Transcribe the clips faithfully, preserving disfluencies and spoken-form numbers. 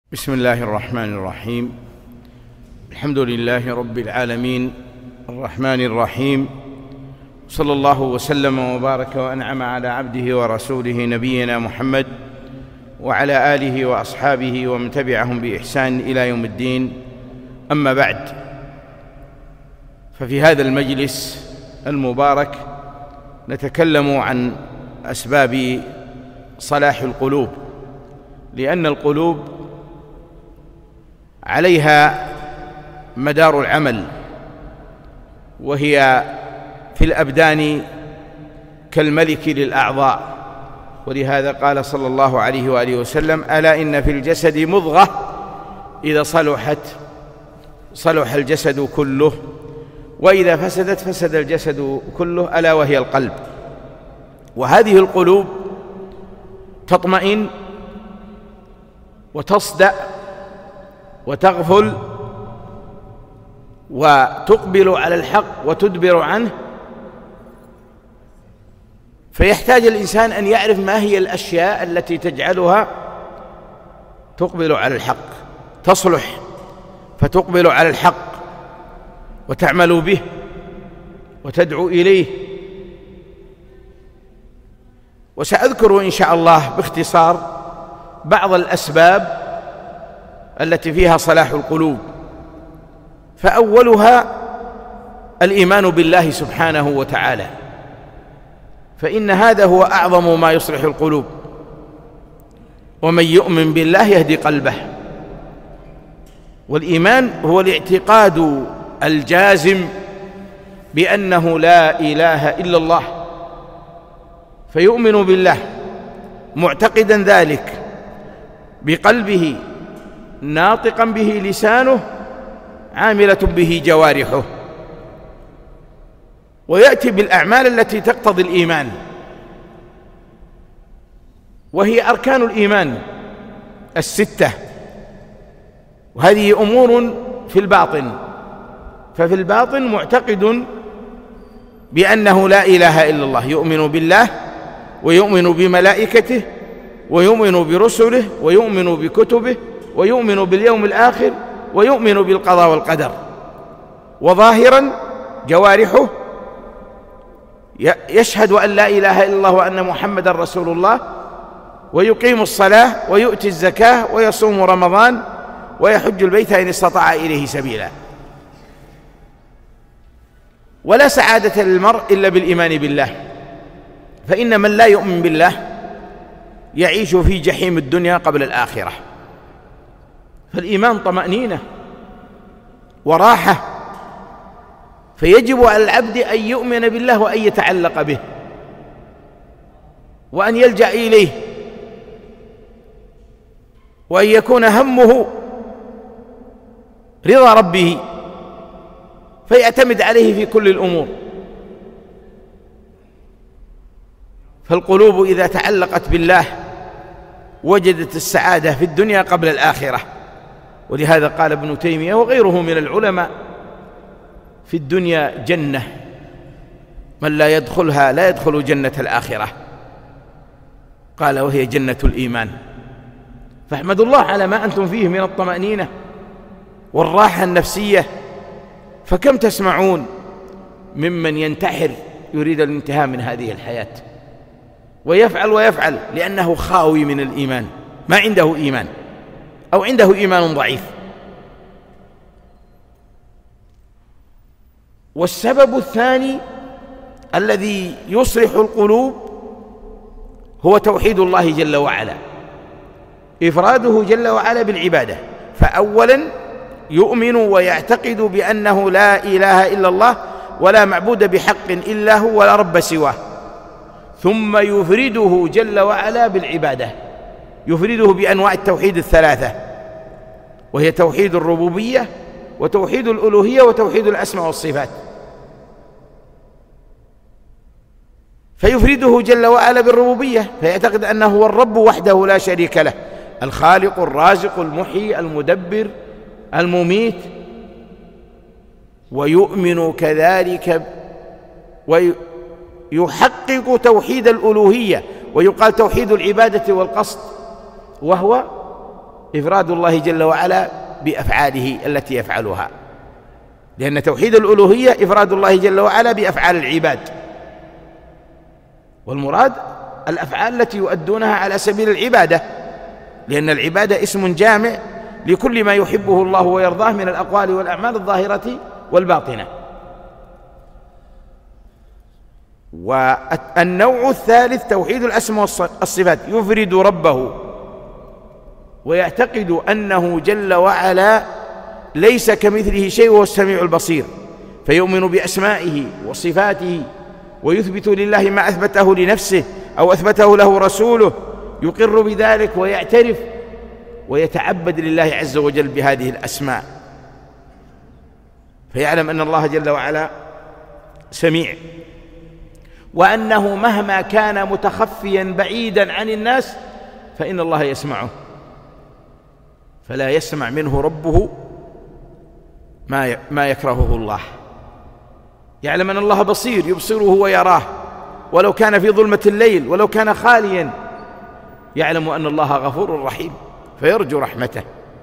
بسم الله الرحمن الرحيم. الحمد لله رب العالمين الرحمن الرحيم، صلى الله وسلم وبارك وأنعم على عبده ورسوله نبينا محمد وعلى آله وأصحابه ومن تبعهم بإحسان إلى يوم الدين. أما بعد، ففي هذا المجلس المبارك نتكلم عن أسباب صلاح القلوب، لأن القلوب عليها مدار العمل، وهي في الأبدان كالملك للأعضاء، ولهذا قال صلى الله عليه وآله وسلم: ألا إن في الجسد مضغة إذا صلحت صلح الجسد كله، وإذا فسدت فسد الجسد كله، ألا وهي القلب. وهذه القلوب تطمئن وتصدأ وتغفل وتقبل على الحق وتدبر عنه، فيحتاج الإنسان أن يعرف ما هي الأشياء التي تجعلها تقبل على الحق، تصلح فتقبل على الحق وتعمل به وتدعو إليه. وسأذكر إن شاء الله باختصار بعض الأسباب التي فيها صلاح القلوب. فأولها الإيمان بالله سبحانه وتعالى، فإن هذا هو أعظم ما يصلح القلوب، ومن يؤمن بالله يهدي قلبه. والإيمان هو الاعتقاد الجازم بأنه لا إله إلا الله، فيؤمن بالله معتقدا ذلك بقلبه، ناطقا به لسانه، عاملة به جوارحه، ويأتي بالأعمال التي تقتضي الإيمان، وهي أركان الإيمان الستة. وهذه أمور في الباطن، ففي الباطن معتقد بأنه لا إله إلا الله، يؤمن بالله ويؤمن بملائكته ويؤمن برسله ويؤمن بكتبه ويؤمن باليوم الآخر ويؤمن بالقضاء والقدر. وظاهرا جوارحه يشهد أن لا إله إلا الله وأن محمدا رسول الله، ويقيم الصلاة ويؤتي الزكاة ويصوم رمضان ويحج البيت إن استطاع إليه سبيلا. ولا سعادة للمرء إلا بالإيمان بالله، فإن من لا يؤمن بالله يعيش في جحيم الدنيا قبل الآخرة. فالإيمان طمأنينة وراحة، فيجب على العبد أن يؤمن بالله وأن يتعلق به وأن يلجأ إليه، وأن يكون همه رضا ربه فيعتمد عليه في كل الأمور. فالقلوب إذا تعلقت بالله وجدت السعادة في الدنيا قبل الآخرة. ولهذا قال ابن تيمية وغيره من العلماء: في الدنيا جنة، من لا يدخلها لا يدخل جنة الآخرة. قال: وهي جنة الإيمان. فاحمدوا الله على ما أنتم فيه من الطمأنينة والراحة النفسية. فكم تسمعون ممن ينتحر يريد الانتهاء من هذه الحياة، ويفعل ويفعل لأنه خاوي من الإيمان، ما عنده إيمان أو عنده إيمان ضعيف. والسبب الثاني الذي يصلح القلوب هو توحيد الله جل وعلا، إفراده جل وعلا بالعبادة. فأولا يؤمن ويعتقد بأنه لا إله إلا الله ولا معبود بحق إلا هو ولا رب سواه، ثم يفرده جل وعلا بالعبادة، يفرده بأنواع التوحيد الثلاثة، وهي توحيد الربوبية وتوحيد الألوهية وتوحيد الأسماء والصفات. فيفرده جل وعلا بالربوبية، فيعتقد أنه هو الرب وحده لا شريك له، الخالق الرازق المحيي المدبر المميت. ويؤمن كذلك ويحقق توحيد الألوهية، ويقال توحيد العبادة والقصد، وهو إفراد الله جل وعلا بأفعاله التي يفعلها، لأن توحيد الألوهية إفراد الله جل وعلا بأفعال العباد، والمراد الأفعال التي يؤدونها على سبيل العبادة، لأن العبادة اسم جامع لكل ما يحبه الله ويرضاه من الأقوال والأعمال الظاهرة والباطنة. والنوع الثالث توحيد الأسماء والصفات، يفرد ربه ويعتقد أنه جل وعلا ليس كمثله شيء وهو السميع البصير، فيؤمن بأسمائه وصفاته ويثبت لله ما أثبته لنفسه أو أثبته له رسوله، يقر بذلك ويعترف ويتعبد لله عز وجل بهذه الأسماء، فيعلم أن الله جل وعلا سميع، وأنه مهما كان متخفيا بعيدا عن الناس فإن الله يسمعه، فلا يسمع منه ربه ما ما يكرهه الله. يعلم أن الله بصير يبصره ويراه، ولو كان في ظلمة الليل ولو كان خاليا، يعلم أن الله غفور رحيم فيرجو رحمته.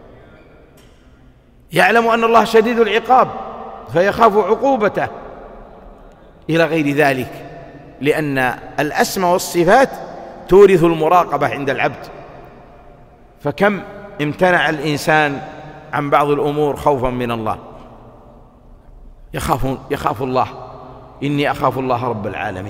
يعلم أن الله شديد العقاب فيخاف عقوبته، إلى غير ذلك، لأن الأسماء والصفات تورث المراقبة عند العبد. فكم امتنع الإنسان عن بعض الأمور خوفا من الله، يخاف, يخاف الله، إني أخاف الله رب العالمين.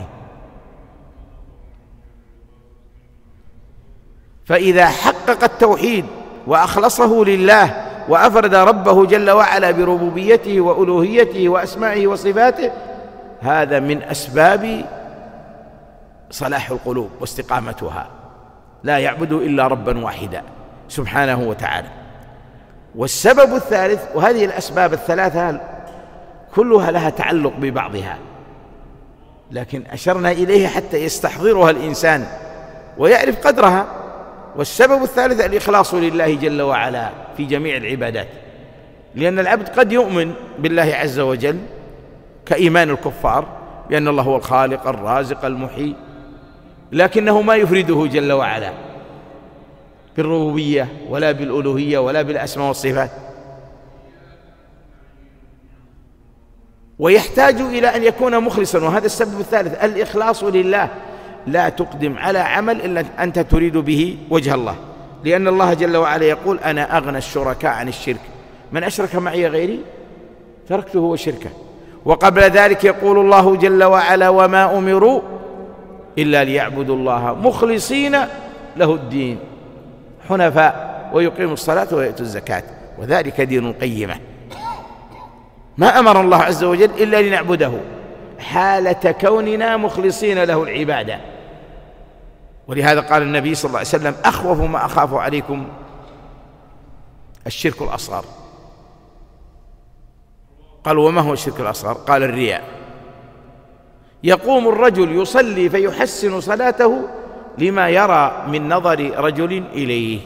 فإذا حقق التوحيد وأخلصه لله وأفرد ربه جل وعلا بربوبيته وألوهيته وأسمائه وصفاته، هذا من أسباب صلاح القلوب واستقامتها، لا يعبد إلا ربا واحدا سبحانه وتعالى. والسبب الثالث، وهذه الأسباب الثلاثة كلها لها تعلق ببعضها، لكن أشرنا إليه حتى يستحضرها الإنسان ويعرف قدرها. والسبب الثالث الإخلاص لله جل وعلا في جميع العبادات، لأن العبد قد يؤمن بالله عز وجل كإيمان الكفار بأن الله هو الخالق الرازق المحيي، لكنه ما يفرده جل وعلا بالربوبية ولا بالألوهية ولا بالأسماء والصفات، ويحتاج إلى أن يكون مخلصا. وهذا السبب الثالث الإخلاص لله، لا تقدم على عمل إلا أنت تريد به وجه الله، لأن الله جل وعلا يقول أنا أغنى الشركاء عن الشرك، من أشرك معي غيري تركته وشركه. وقبل ذلك يقول الله جل وعلا وما أمروا إلا ليعبدوا الله مخلصين له الدين حنفاء ويقيموا الصلاة ويؤتوا الزكاة وذلك دين القيمة. ما أمر الله عز وجل إلا لنعبده حالة كوننا مخلصين له العبادة. ولهذا قال النبي صلى الله عليه وسلم أخوف ما أخاف عليكم الشرك الأصغر. قالوا وما هو الشرك الأصغر؟ قال الرياء. يقوم الرجل يصلي فيحسن صلاته لما يرى من نظر رجل إليه،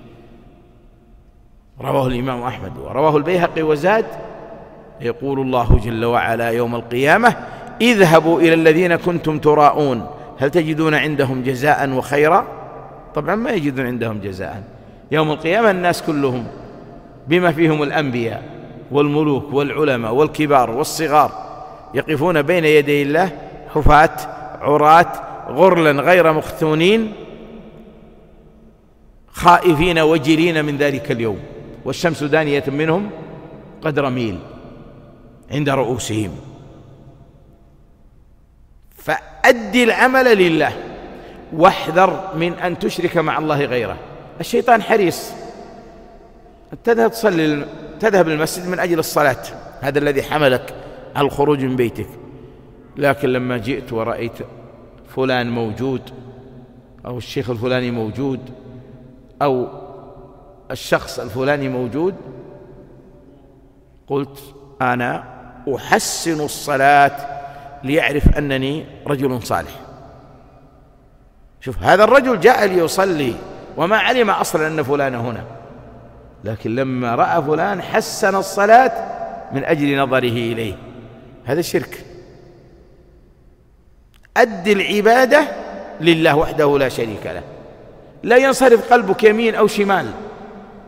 رواه الإمام أحمد ورواه البيهقي وزاد يقول الله جل وعلا يوم القيامة اذهبوا إلى الذين كنتم تراءون هل تجدون عندهم جزاء وخيرا؟ طبعا ما يجدون عندهم جزاء. يوم القيامة الناس كلهم بما فيهم الأنبياء والملوك والعلماء والكبار والصغار يقفون بين يدي الله حفاة عراة غرلا غير مختونين خائفين وجلين من ذلك اليوم، والشمس دانية منهم قدر ميل عند رؤوسهم. فأد العمل لله واحذر من أن تشرك مع الله غيره. الشيطان حريص، تذهب تصلي تذهب للمسجد من أجل الصلاة، هذا الذي حملك على الخروج من بيتك، لكن لما جئت ورأيت فلان موجود أو الشيخ الفلاني موجود أو الشخص الفلاني موجود، قلت أنا أحسن الصلاة ليعرف أنني رجل صالح. شوف هذا الرجل جاء ليصلي وما علم أصلا أن فلان هنا، لكن لما رأى فلان حسن الصلاة من أجل نظره إليه. هذا الشرك. أد العبادة لله وحده لا شريك له، لا ينصرف قلبك يمين أو شمال،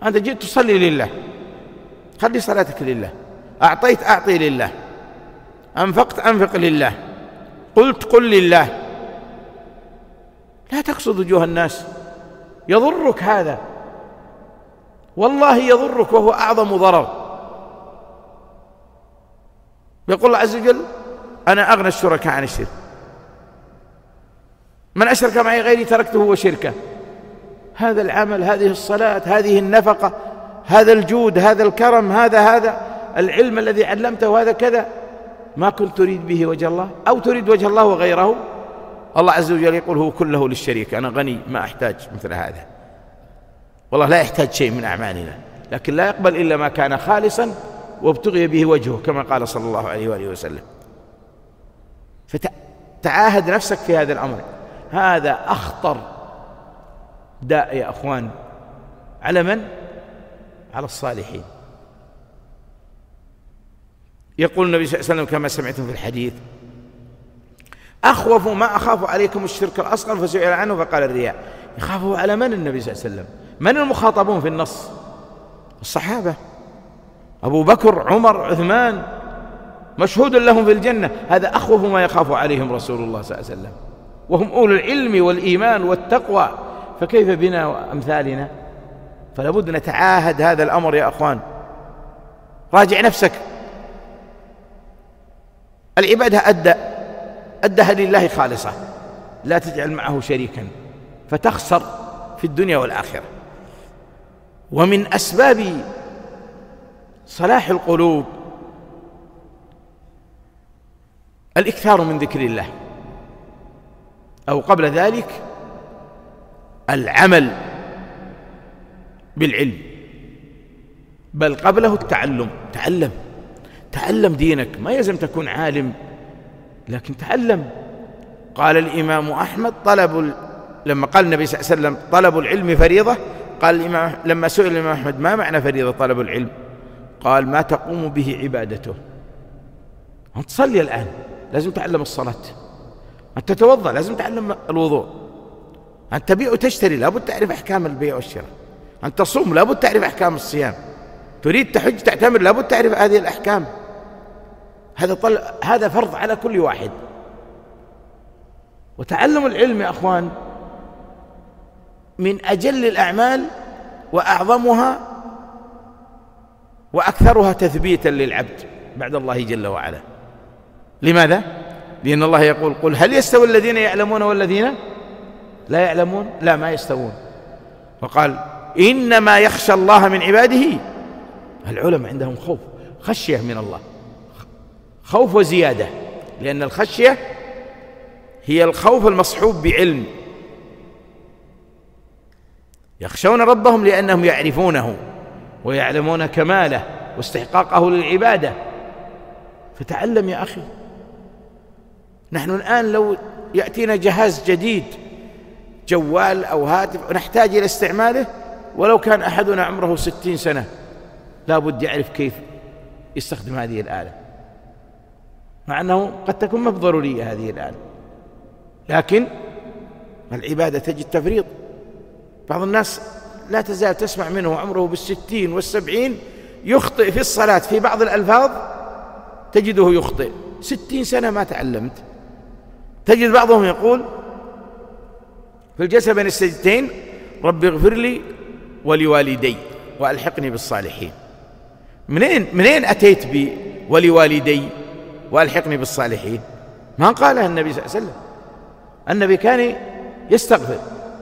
أنت جئت تصلي لله، خلي صلاتك لله، أعطيت أعطي لله، أنفقت أنفق لله، قلت قل لله، لا تقصد وجوه الناس، يضرك هذا، والله يضرك وهو أعظم ضرر. يقول الله عز وجل أنا أغنى الشركاء عن الشرك، من أشرك معي غيري تركته وشركه. هذا العمل، هذه الصلاة، هذه النفقة، هذا الجود، هذا الكرم، هذا هذا العلم الذي علمته، هذا كذا، ما كنت تريد به وجه الله أو تريد وجه الله وغيره. الله عز وجل يقول هو كله للشريك، أنا غني ما أحتاج مثل هذا. والله لا يحتاج شيء من أعمالنا، لكن لا يقبل إلا ما كان خالصا وابتغي به وجهه كما قال صلى الله عليه وآله وسلم. فتعاهد نفسك في هذا الأمر. هذا أخطر داء يا أخوان على من؟ على الصالحين. يقول النبي صلى الله عليه وسلم كما سمعتم في الحديث أخوف ما أخاف عليكم الشرك الأصغر، فسئل عنه فقال الرياء. يخافه على من النبي صلى الله عليه وسلم؟ من المخاطبون في النص؟ الصحابة، أبو بكر، عمر، عثمان، مشهود لهم في الجنة. هذا أخوف ما يخاف عليهم رسول الله صلى الله عليه وسلم، وهم أولو العلم والإيمان والتقوى، فكيف بنا وأمثالنا؟ فلا بد نتعاهد هذا الأمر يا أخوان. راجع نفسك، العبادة أدى أدها لله خالصة، لا تجعل معه شريكا فتخسر في الدنيا والآخرة. ومن أسباب صلاح القلوب الإكثار من ذكر الله، أو قبل ذلك العمل بالعلم، بل قبله التعلم. تعلم تعلم دينك، ما يلزم تكون عالم، لكن تعلم. قال الإمام أحمد طلب ال... لما قال النبي صلى الله عليه وسلم طلب العلم فريضة، قال الإمام لما سئل الإمام أحمد ما معنى فريضة طلب العلم، قال ما تقوم به عبادته. أنت تصلي الآن لازم تعلم الصلاة، أنت تتوضأ لازم تعلم الوضوء، أنت تبيع وتشتري لابد تعرف أحكام البيع والشراء، أنت تصوم لابد تعرف أحكام الصيام، تريد تحج تعتمر لابد تعرف هذه الأحكام. هذا طل... هذا فرض على كل واحد. وتعلم العلم يا أخوان من أجل الأعمال وأعظمها وأكثرها تثبيتا للعبد بعد الله جل وعلا. لماذا؟ لأن الله يقول قل هل يستوي الذين يعلمون والذين لا يعلمون؟ لا، ما يستوون. وقال إنما يخشى الله من عباده العلماء، عندهم خوف، خشية من الله، خوف وزيادة، لأن الخشية هي الخوف المصحوب بعلم. يخشون ربهم لأنهم يعرفونه ويعلمون كماله واستحقاقه للعبادة. فتعلم يا أخي. نحن الآن لو يأتينا جهاز جديد، جوال أو هاتف، ونحتاج إلى استعماله، ولو كان أحدنا عمره ستين سنة لا بد يعرف كيف يستخدم هذه الآلة، مع أنه قد تكون ما بضرورية هذه الآلة، لكن العبادة تجد تفريط. بعض الناس لا تزال تسمع منه عمره بالستين والسبعين يخطئ في الصلاة في بعض الألفاظ، تجده يخطئ. ستين سنة ما تعلمت. تجد بعضهم يقول في الجلسة بين السجدتين رب اغفر لي ولوالدي وألحقني بالصالحين. منين منين أتيت بولوالدي وألحقني بالصالحين؟ ما قالها النبي صلى الله عليه وسلم. النبي كان يستغفر،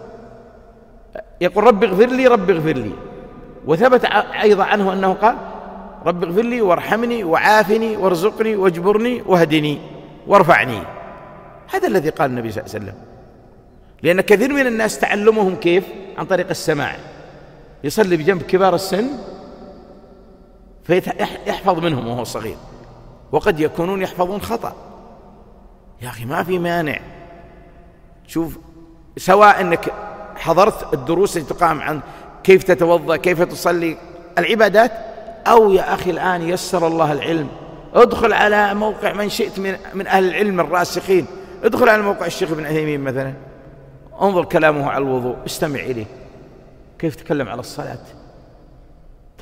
يقول رب اغفر لي رب اغفر لي. وثبت أيضا عنه أنه قال رب اغفر لي وارحمني وعافني وارزقني واجبرني واهدني وارفعني. هذا الذي قال النبي صلى الله عليه وسلم. لأن كثير من الناس تعلمهم كيف؟ عن طريق السماع، يصلي بجنب كبار السن فيحفظ منهم وهو صغير، وقد يكونون يحفظون خطأ. يا أخي ما في مانع، شوف، سواء أنك حضرت الدروس التي تقام عن كيف تتوضأ، كيف تصلي، العبادات، أو يا أخي الآن يسر الله العلم، ادخل على موقع من شئت من, من أهل العلم الراسخين، ادخل على موقع الشيخ ابن عثيمين مثلا، انظر كلامه على الوضوء، استمع إليه كيف تكلم على الصلاة،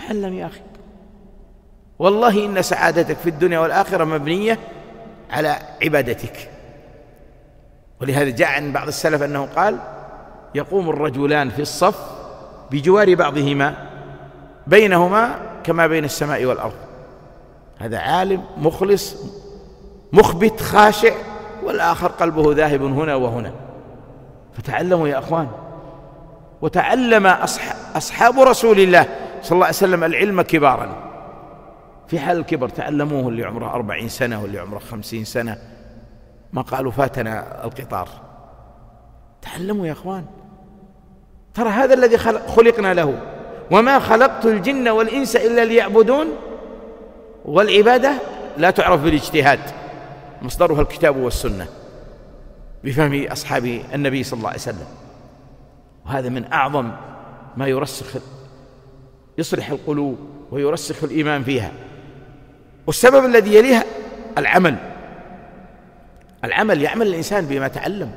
تعلم يا أخي، والله إن سعادتك في الدنيا والآخرة مبنية على عبادتك. ولهذا جاء عن بعض السلف أنه قال: يقوم الرجلان في الصف بجوار بعضهما بينهما كما بين السماء والأرض. هذا عالم مخلص مخبت خاشع، والآخر قلبه ذاهب هنا وهنا. فتعلموا يا أخوان. وتعلم أصحاب رسول الله صلى الله عليه وسلم العلم كبارا، في حال الكبر تعلموه، اللي عمره أربعين سنة واللي عمره خمسين سنة، ما قالوا فاتنا القطار. تعلموا يا أخوان، ترى هذا الذي خلقنا له. وما خلقت الجن والإنس إلا ليعبدون. والعبادة لا تعرف بالاجتهاد، مصدرها الكتاب والسنة بفهم أصحاب النبي صلى الله عليه وسلم. وهذا من أعظم ما يرسخ يصلح القلوب ويرسخ الإيمان فيها. والسبب الذي يليها العمل. العمل يعمل الإنسان بما تعلم.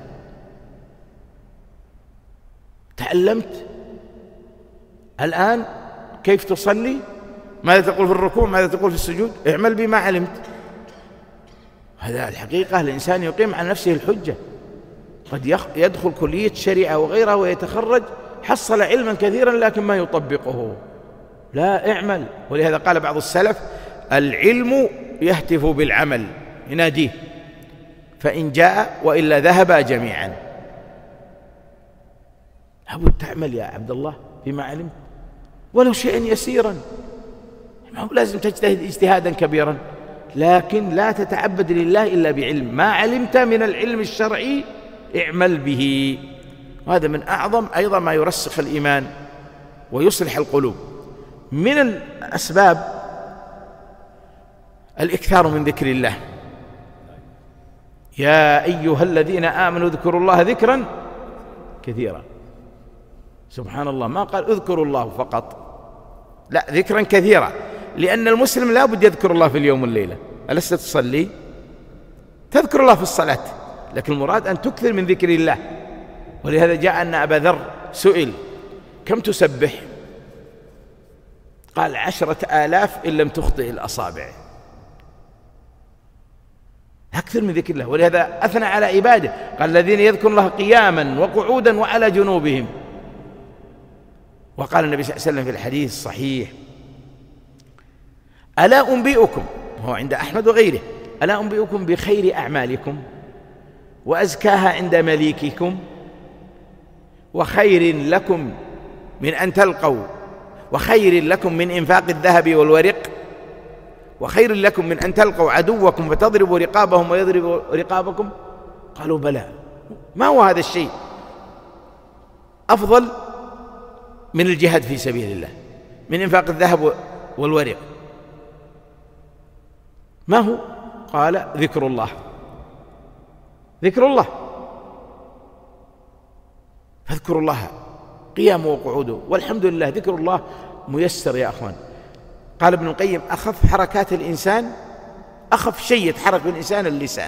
تعلمت الآن كيف تصلي، ماذا تقول في الركوع، ماذا تقول في السجود، اعمل بما علمت. هذا الحقيقة الإنسان يقيم على نفسه الحجة. قد يدخل كلية شريعة وغيرها ويتخرج حصل علما كثيرا لكن ما يطبقه. لا، اعمل. ولهذا قال بعض السلف: العلم يهتف بالعمل، يناديه، فإن جاء وإلا ذهبا جميعا. لابد تعمل يا عبد الله بما علمت ولو شيئا يسيرا. ما هو لازم تجتهد اجتهادا كبيرا، لكن لا تتعبد لله إلا بعلم. ما علمت من العلم الشرعي اعمل به. وهذا من أعظم أيضا ما يرسخ الإيمان ويصلح القلوب. من الأسباب الإكثار من ذكر الله. يا أيها الذين آمنوا اذكروا الله ذكرا كثيرا. سبحان الله، ما قال اذكروا الله فقط، لا، ذكرا كثيرا. لأن المسلم لا بد يذكر الله في اليوم والليلة. ألست تصلي؟ تذكر الله في الصلاة، لكن المراد أن تكثر من ذكر الله. ولهذا جاء أن أبا ذر سئل: كم تسبح؟ قال: عشرة آلاف إن لم تخطئ الأصابع. أكثر من ذكر الله. ولهذا أثنى على عباده، قال: الذين يذكرون الله قياما وقعودا وعلى جنوبهم. وقال النبي صلى الله عليه وسلم في الحديث الصحيح: ألا أنبئكم، وهو عند أحمد وغيره، ألا أنبئكم بخير أعمالكم وأزكاها عند مليككم وخير لكم من أن تلقوا وخير لكم من إنفاق الذهب والورق وخير لكم من أن تلقوا عدوكم فتضربوا رقابهم ويضربوا رقابكم؟ قالوا: بلى. ما هو هذا الشيء أفضل من الجهاد في سبيل الله، من إنفاق الذهب والورق؟ ما هو؟ قال: ذكر الله. ذكر الله. فاذكروا الله قيام وقعوده. والحمد لله ذكر الله ميسر يا أخوان. قال ابن القيم: أخف حركات الإنسان، أخف شيء يتحرك بالإنسان اللسان.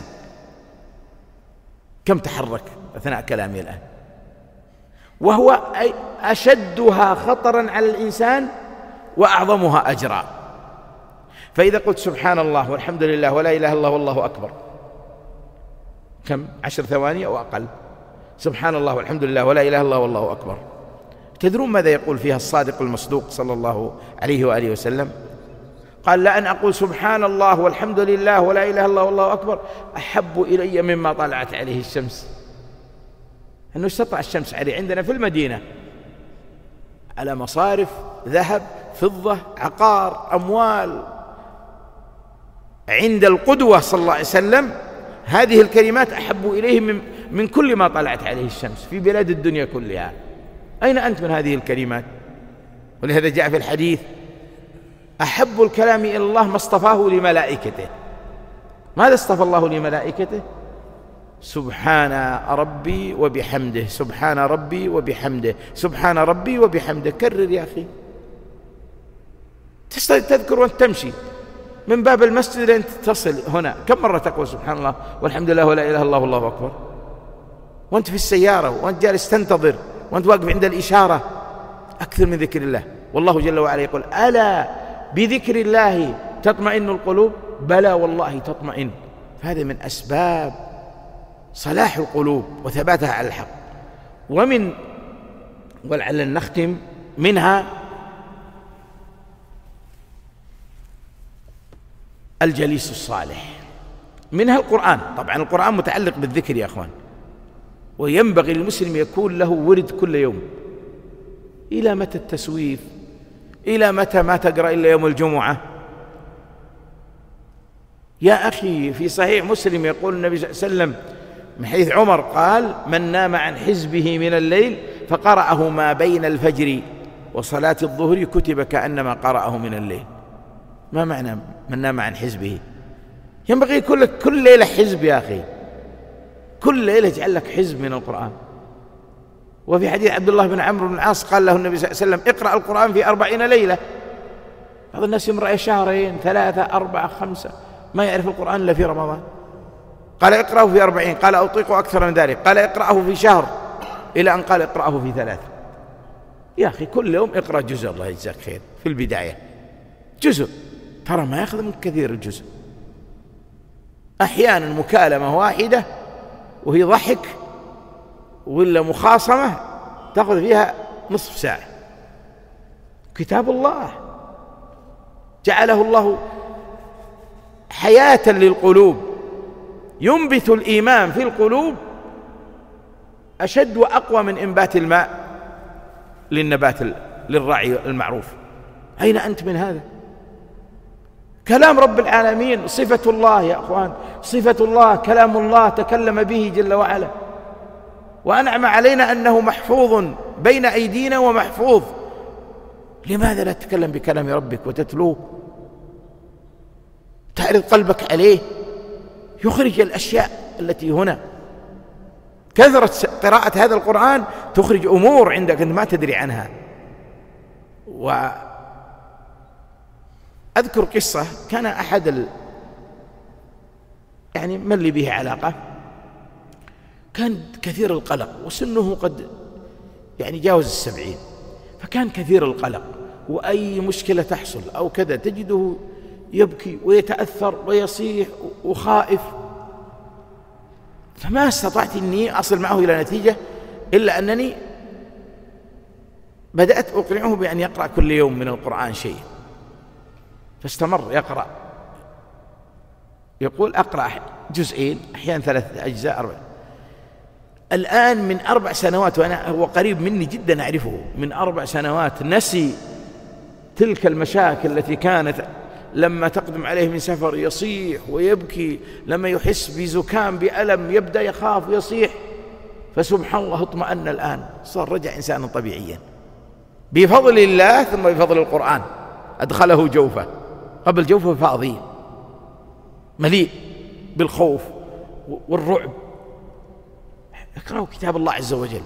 كم تحرك أثناء كلامي الآن؟ وهو أشدها خطرا على الإنسان وأعظمها أجرا. فإذا قلت سبحان الله والحمد لله ولا إله إلا الله والله أكبر، كم؟ عشر ثواني أو أقل. سبحان الله والحمد لله ولا إله إلا الله والله أكبر. تدرون ماذا يقول فيها الصادق المصدوق صلى الله عليه وآله وسلم؟ قال: لأن أقول سبحان الله والحمد لله ولا إله إلا الله والله أكبر أحب إلي مما طلعت عليه الشمس. أنه استطلع الشمس عليه عندنا في المدينة على مصارف ذهب فضة عقار أموال. عند القدوة صلى الله عليه وسلم هذه الكلمات أحب إليه من, من كل ما طلعت عليه الشمس في بلاد الدنيا كلها. أين أنت من هذه الكلمات؟ ولهذا جاء في الحديث: أحب الكلام إلى الله ما اصطفاه لملائكته. ماذا اصطفى الله لملائكته؟ سبحان ربي وبحمده، سبحان ربي وبحمده، سبحان ربي وبحمده. كرر يا أخي، تذكر وأنت تمشي من باب المسجد لأن تصل هنا. كم مرة تقول سبحان الله والحمد لله ولا إله إلا الله والله أكبر؟ وأنت في السيارة، وأنت جالس تنتظر، وأنت واقف عند الإشارة. أكثر من ذكر الله. والله جل وعلا يقول: ألا بذكر الله تطمئن القلوب؟ بلى والله تطمئن. فهذا من أسباب صلاح القلوب وثباتها على الحق. ومن ولعل نختم منها الجليس الصالح، منها القرآن. طبعا القرآن متعلق بالذكر يا أخوان، وينبغي للمسلم يكون له ورد كل يوم. إلى متى التسويف؟ إلى متى ما تقرأ إلا يوم الجمعة؟ يا أخي في صحيح مسلم يقول النبي صلى الله عليه وسلم من حديث عمر قال: من نام عن حزبه من الليل فقرأه ما بين الفجر وصلاة الظهر كتب كأنما قرأه من الليل. ما معنى من نام عن حزبه؟ ينبغي كل كل ليلة حزب يا أخي، كل ليلة اجعل لك حزب من القرآن. وفي حديث عبد الله بن عمرو بن العاص قال له النبي صلى الله عليه وسلم: اقرأ القرآن في أربعين ليلة. بعض الناس يمر شهرين ثلاثة أربعة خمسة ما يعرف القرآن إلا في رمضان. قال: اقرأه في أربعين. قال: أطيق أكثر من ذلك. قال: اقرأه في شهر، إلى أن قال: اقرأه في ثلاثة. يا أخي كل يوم اقرأ جزء، الله يجزاك خير. في البداية جزء، ترى ما يأخذ منك كثير الجزء. أحيانا مكالمة واحدة وهي ضحك ولا مخاصمة تأخذ فيها نصف ساعة. كتاب الله جعله الله حياة للقلوب، ينبت الإيمان في القلوب أشد وأقوى من إنبات الماء للنبات للرعي المعروف. أين أنت من هذا؟ كلام رب العالمين صفة الله يا أخوان، صفة الله، كلام الله تكلم به جل وعلا، وأنعم علينا أنه محفوظ بين أيدينا ومحفوظ. لماذا لا تتكلم بكلام ربك وتتلوه؟ تعرض قلبك عليه، يخرج الأشياء التي هنا. كثرة قراءة هذا القرآن تخرج أمور عندك أنت ما تدري عنها. وأذكر قصة، كان أحد ال... يعني من لي به علاقة، كان كثير القلق وسنه قد يعني جاوز السبعين، فكان كثير القلق، وأي مشكلة تحصل أو كذا تجده يبكي ويتأثر ويصيح وخائف. فما استطعت أني أصل معه إلى نتيجة إلا أنني بدأت أقنعه بأن يقرأ كل يوم من القرآن شيء، فاستمر يقرأ. يقول: أقرأ جزئين، أحيانا ثلاثة أجزاء، أربع. الآن من أربع سنوات، وأنا هو قريب مني جدا أعرفه، من أربع سنوات نسي تلك المشاكل التي كانت لما تقدم عليه من سفر يصيح ويبكي، لما يحس بزكام بألم يبدأ يخاف ويصيح. فسبحان الله اطمأن الآن، صار رجع إنسانا طبيعيا بفضل الله ثم بفضل القرآن. أدخله جوفه، قبل جوفه فاضي مليء بالخوف والرعب. اقرأوا كتاب الله عز وجل.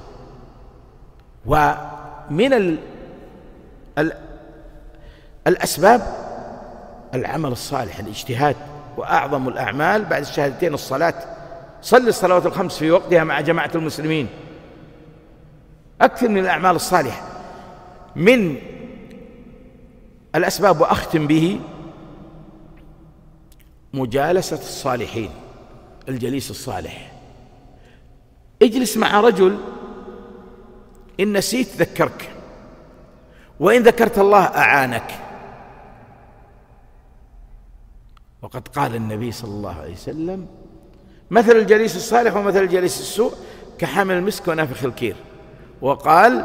ومن ال ال الأسباب العمل الصالح، الاجتهاد، وأعظم الأعمال بعد الشهادتين الصلاة. صل الصلوات الخمس في وقتها مع جماعة المسلمين. أكثر من الأعمال الصالحة. من الأسباب وأختم به مجالسة الصالحين، الجليس الصالح. اجلس مع رجل إن نسيت ذكرك، وإن ذكرت الله أعانك. وقد قال النبي صلى الله عليه وسلم: مثل الجليس الصالح ومثل الجليس السوء كحامل المسك ونافخ الكير. وقال: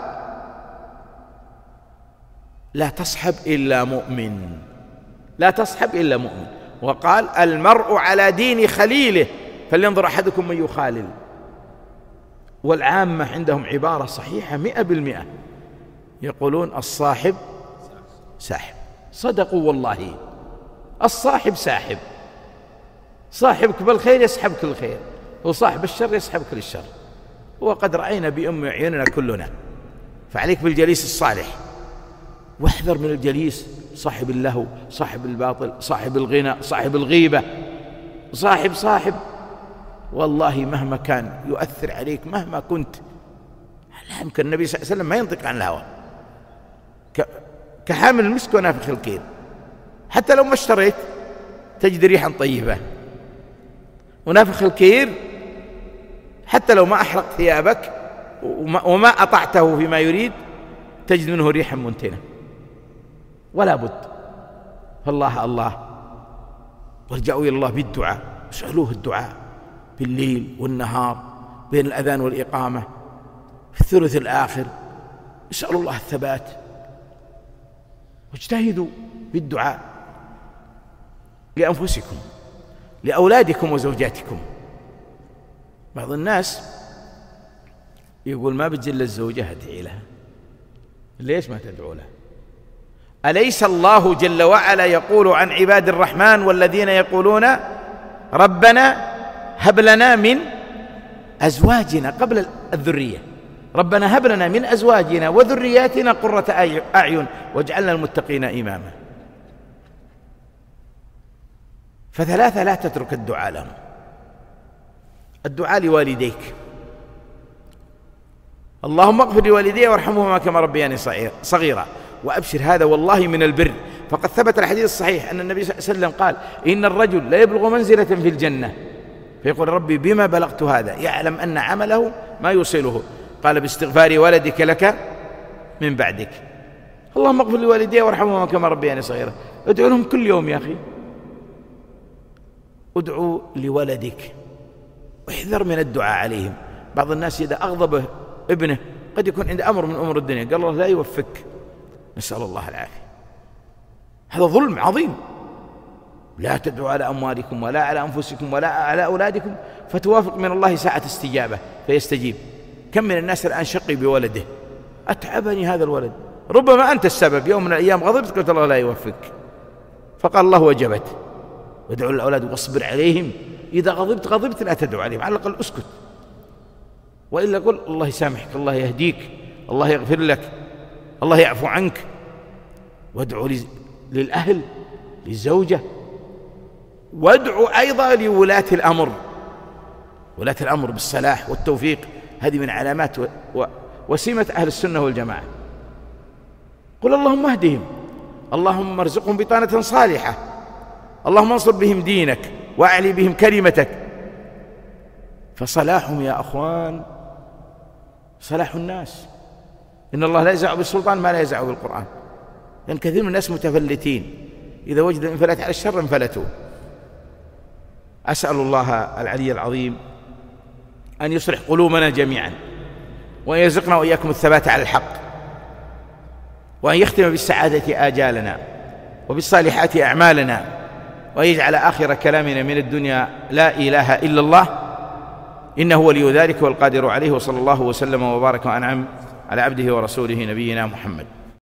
لا تصحب إلا مؤمن، لا تصحب إلا مؤمن. وقال: المرء على دين خليله فلينظر أحدكم من يخالل. والعامة عندهم عبارة صحيحة مئة بالمئة، يقولون: الصاحب ساحب. صدقوا والله، الصاحب ساحب، صاحبك بالخير يسحبك الخير، وصاحب الشر يسحبك للشر. وقد رأينا بأم عيوننا كلنا. فعليك بالجليس الصالح، واحذر من الجليس صاحب اللهو، صاحب الباطل، صاحب الغنى، صاحب الغيبة، صاحب صاحب والله مهما كان يؤثر عليك مهما كنت. لا يمكن. النبي صلى الله عليه وسلم ما ينطق عن الهوى. كحامل المسك ونافخ الكير، حتى لو ما اشتريت تجد ريحا طيبة. ونافخ الكير حتى لو ما أحرقت ثيابك وما أطعته فيما يريد تجد منه ريحا منتنة. ولا بد، فالله الله، والجأوا إلى الله بالدعاء، اسألوه الدعاء بالليل والنهار بين الأذان والإقامة في الثلث الآخر، اسألوا الله الثبات واجتهدوا بالدعاء لأنفسكم لأولادكم وزوجاتكم. بعض الناس يقول ما بتجل الزوجة أدعي لها، ليش ما تدعو لها؟ أليس الله جل وعلا يقول عن عباد الرحمن والذين يقولون ربنا هب لنا من أزواجنا قبل الذرية، ربنا هب لنا من أزواجنا وذرياتنا قرة أعين واجعلنا المتقين إماما. فثلاثة لا تترك الدعاء لهم: الدعاء لوالديك، اللهم اغفر لوالدي وارحمهما كما ربياني صغيرا. وأبشر، هذا والله من البر، فقد ثبت الحديث الصحيح أن النبي صلى الله عليه وسلم قال: إن الرجل لا يبلغ منزلة في الجنة فيقول ربي بما بلغت هذا، يعلم أن عمله ما يوصله، قال: باستغفار ولدك لك من بعدك. اللهم اغفر لوالدي وارحمهما كما ربياني صغيرا. ادعو لهم كل يوم يا أخي، ادعو لولدك واحذر من الدعاء عليهم. بعض الناس إذا أغضب ابنه قد يكون عند أمر من أمور الدنيا قال الله لا يوفك، نسأل الله العافية. هذا ظلم عظيم. لا تدعوا على أموالكم ولا على أنفسكم ولا على أولادكم فتوافق من الله ساعة استجابة فيستجيب. كم من الناس الآن شقي بولده، أتعبني هذا الولد، ربما أنت السبب، يوم من الأيام غضبت قلت الله لا يوفك، فقال الله وجبت. وادعوا للأولاد واصبر عليهم، إذا غضبت غضبت لا تدعو عليهم، على الأقل اسكت، وإلا قل الله يسامحك، الله يهديك، الله يغفر لك، الله يعفو عنك. وادعوا للأهل، للزوجة، وادعوا أيضا لولاة الأمر، ولاة الأمر بالصلاح والتوفيق. هذه من علامات وسمة أهل السنة والجماعة. قل اللهم اهدهم، اللهم ارزقهم بطانة صالحة، اللهم انصر بهم دينك وأعلي بهم كلمتك. فصلاحهم يا أخوان صلاح الناس. إن الله لا يزع بالسلطان ما لا يزع بالقرآن، لأن كثير من الناس متفلتين، إذا وجدوا الانفلات على الشر انفلتوا. أسأل الله العلي العظيم أن يصلح قلوبنا جميعا، وأن يرزقنا وإياكم الثبات على الحق، وأن يختم بالسعادة آجالنا وبالصالحات أعمالنا، وأن يجعل آخر كلامنا من الدنيا لا إله إلا الله، إنه ولي ذلك والقادر عليه. وصلى الله وسلم وبارك وأنعم على عبده ورسوله نبينا محمد.